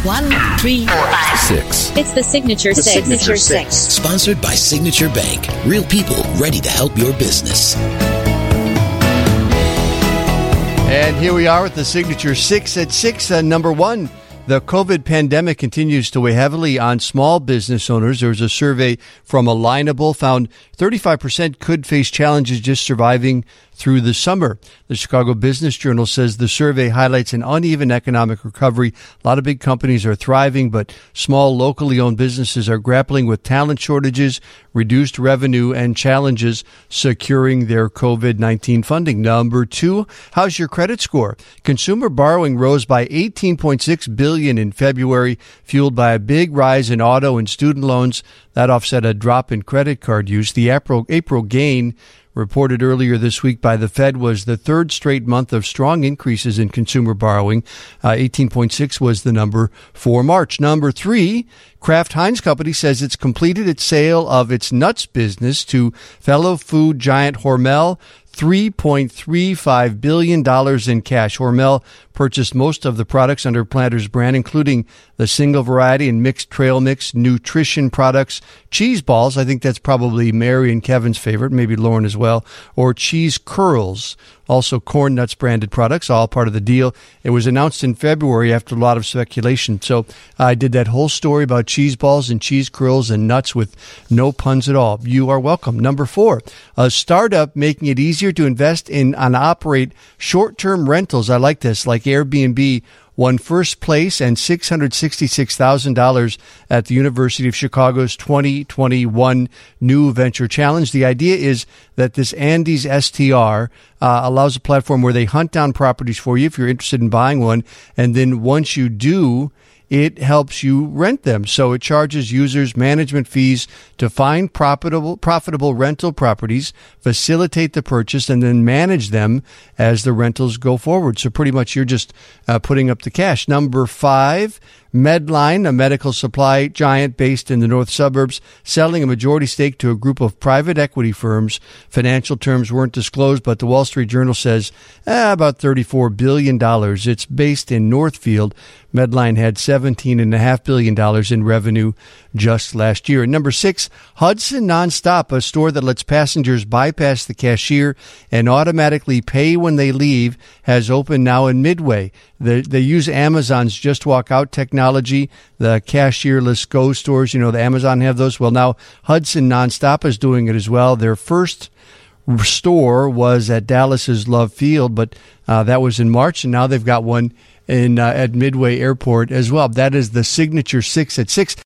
1, 3, 4, 5, 6. It's the Signature Six. Signature Six. Sponsored by Signature Bank. Real people ready to help your business. And here we are with the Signature 6 at 6. Number 1, the COVID pandemic continues to weigh heavily on small business owners. There was a survey from Alignable found 35% could face challenges just surviving through the summer. The Chicago Business Journal says the survey highlights an uneven economic recovery. A lot of big companies are thriving, but small, locally owned businesses are grappling with talent shortages, reduced revenue, and challenges securing their COVID-19 funding. Number 2, how's your credit score? Consumer borrowing rose by $18.6 billion in February, fueled by a big rise in auto and student loans. That offset a drop in credit card use. The April gain reported earlier this week by the Fed was the third straight month of strong increases in consumer borrowing. 18.6 was the number for March. Number 3, Kraft Heinz Company says it's completed its sale of its nuts business to fellow food giant Hormel. $3.35 billion in cash. Hormel purchased most of the products under Planters brand, including the single variety and mixed trail mix nutrition products, cheese balls. I think that's probably Mary and Kevin's favorite, maybe Lauren as well, or cheese curls. Also Corn Nuts branded products, all part of the deal. It was announced in February after a lot of speculation. So I did that whole story about cheese balls and cheese curls and nuts with no puns at all. You are welcome. Number 4, a startup making it easier to invest in and operate short-term rentals. I like this, like Airbnb won first place and $666,000 at the University of Chicago's 2021 New Venture Challenge. The idea is that this Andes STR allows a platform where they hunt down properties for you if you're interested in buying one, and then once you do, it helps you rent them. So it charges users management fees to find profitable rental properties, facilitate the purchase, and then manage them as the rentals go forward. So pretty much you're just putting up the cash. Number 5, Medline, a medical supply giant based in the north suburbs, selling a majority stake to a group of private equity firms. Financial terms weren't disclosed, but the Wall Street Journal says about $34 billion. It's based in Northfield. Medline had $17.5 billion in revenue just last year. And number 6, Hudson Nonstop, a store that lets passengers bypass the cashier and automatically pay when they leave, has opened now in Midway. They use Amazon's Just Walk Out technology, the cashierless Go stores. You know, the Amazon have those. Well, now Hudson Nonstop is doing it as well. Their first store was at Dallas's Love Field, but that was in March, and now they've got one in at Midway Airport as well. That is the Signature 6 at 6.